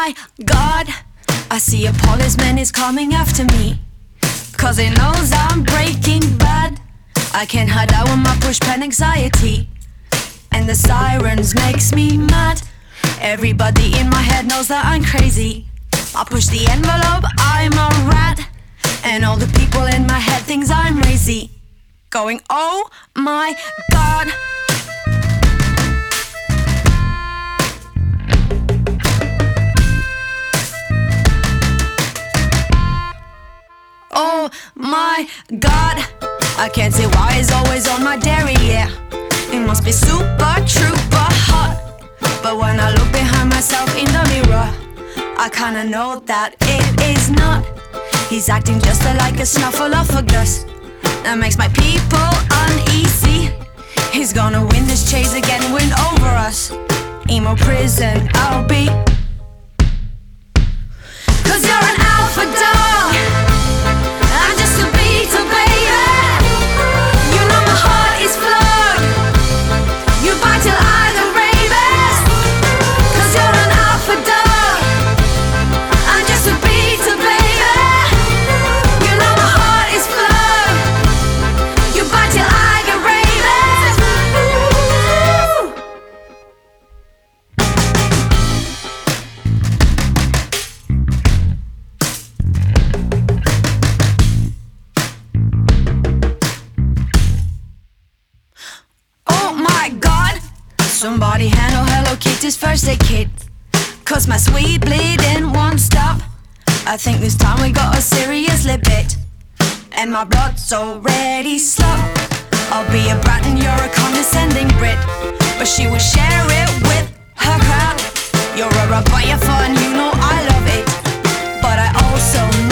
my God, I see a policeman is coming after me, 'cause he knows I'm breaking bad. I can't hide out when my push pen anxiety, and the sirens makes me mad. Everybody in my head knows that I'm crazy. I push the envelope, I'm a rat, and all the people in my head thinks I'm crazy, going oh my God. Oh my God, I can't say why it's always on my derriere. It must be super true but hot. But when I look behind myself in the mirror, I kinda know that it is not. He's acting just like a snuffleupagus. That makes my people uneasy. He's gonna win this chase again, win over us. Emo prison, I'll be. 'Cause you're an alpha dog, I'm just a beetle, baby. You know my heart is flawed. You bite till I go rabies. 'Cause you're an alpha dog, I'm just a beetle, baby. You know my heart is flawed. You bite till I go rabies. Oh my God, somebody handle Hello Kitty's first aid kit, 'cause my sweet bleeding won't stop. I think this time we got a seriously bit, and my blood's already slop. I'll be a brat and you're a condescending Brit, but she will share it with her crowd. You're a rebellion and you know I love it, but I also